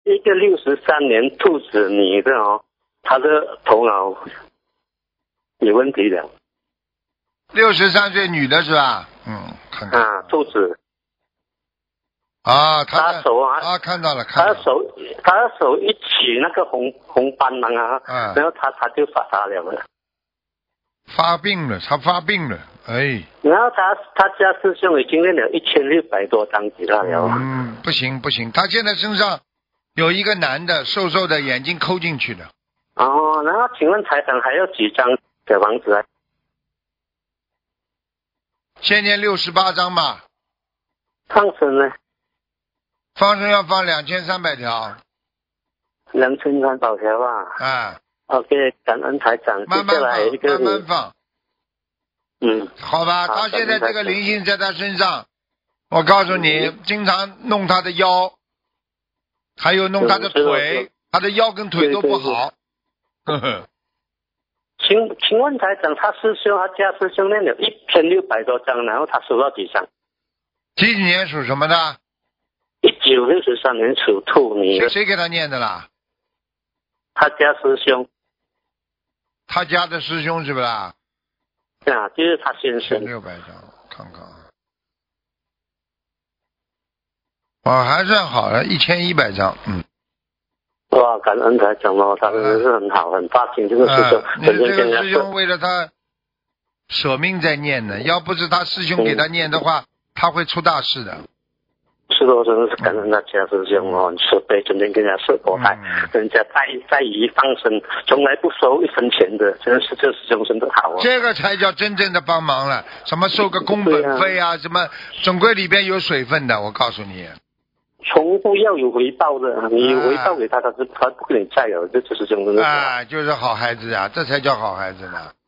一个63年兔子女的哦，她的头脑有问题的。 63岁女的是吧？看看啊，兔子。 啊， 她手啊， 看到了， 她的手一起那个红斑囊啊，然后她就发达了。 发病了，他发病了，哎。 然后他家师兄已经练了1600多张给他了。 不行，他现在身上有一个男的，瘦瘦的，眼睛抠进去的。 哦，然后请问台长还要几张小房子啊？ 先念68张吧。 放生呢？ 放生要放2300条。 2300条啊。OK， 感恩台长。 慢慢放。好吧，他现在这个灵性在他身上，我告诉你，经常弄他的腰，还有弄他的腿，他的腰跟腿都不好。 请问台长，他家师兄念了1600多张，然后他收到几张？ 几年属什么的 ？1963年属兔女。 谁给他念的啦？ 他家师兄。 他家的师兄是不是啊？ 就是他先生。 600张，看看。还算好了，1100张。 哇，感恩台长哦，他真的是很好，很发心这个师兄。 你这个师兄为了他舍命在念呢，要不是他师兄给他念的话，他会出大事的。 是的，真的是感恩大家师兄哦，设备整天跟人家设佛台，人家在于放生，从来不收1分钱的，真的是这师兄真的好哦。 这个才叫真正的帮忙了，什么收个工本费啊，什么总归里边有水分的，我告诉你。 从不要有回报的，你回报给他，他不跟你再有，这师兄真的。 就是好孩子啊，这才叫好孩子呢。